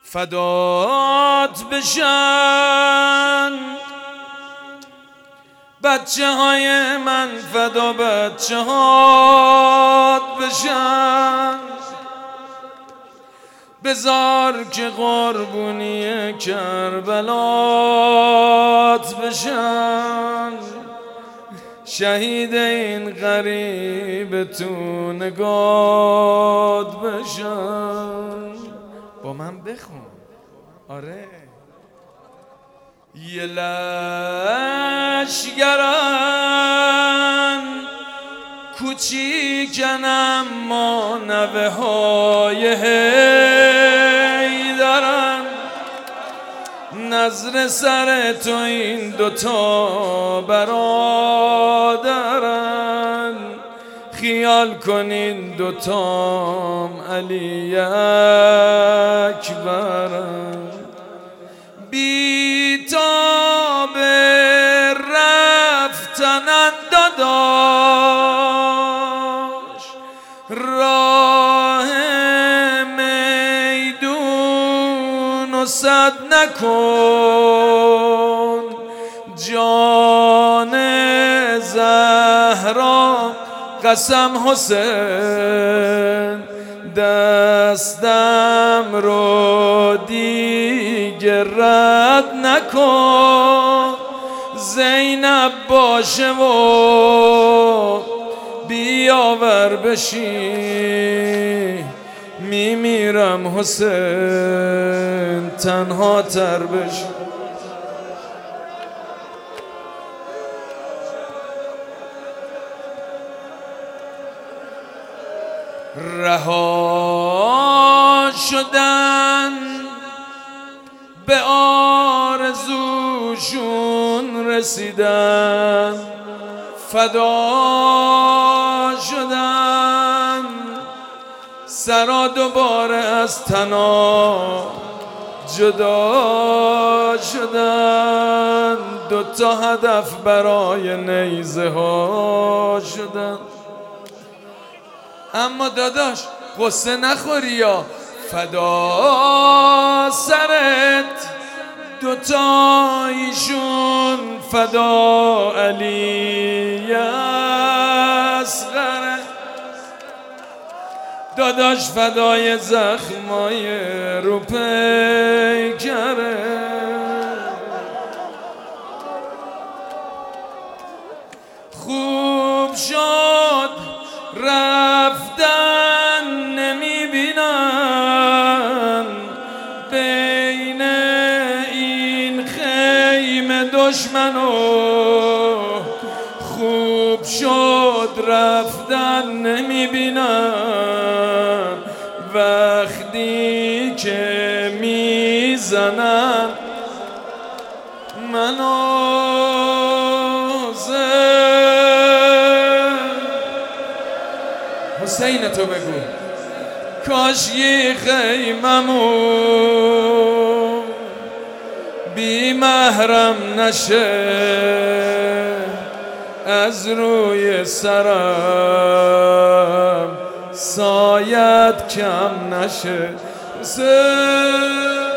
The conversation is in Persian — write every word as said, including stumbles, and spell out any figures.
فدات بشن بچه های من، فدا بچه هات بشن، بذار که قربونی کربلات بشن، شهید این غریب تو نگات بشن. با من بخون. آره یه لشگرن کوچیکن اما نوه های حیدرن، نظر سر تو این دوتا برادرن، خیال کنین دوتام علی اکبرن. بی تاب رفتنن داداش، راه میدون و سد نکن، جان زهرا قسم حسین، دستم رو دیگه رد نکن، زینب باشه و بیاور بشی، میمیرم حسین تنها تر بشی. رها شدن به آرزوشون رسیدن، فدا شدن سرا دوباره از تنا جدا شدن، دوتا هدف برای نیزه ها شدن. اما داداش قصه نخوری یا فدا سرت دوتایشون، فدا علی اصغر داداش، فدای زخمای رو پیکره. خوب شد رفتن نمیبینن بین این خیمه دشمنو، خوب شد رفتن نمیبینن وقتی که میزنن منو حسین تو بگو. کاش یه خیممو بی محرم نشه، از روی سرم سایت کم نشه.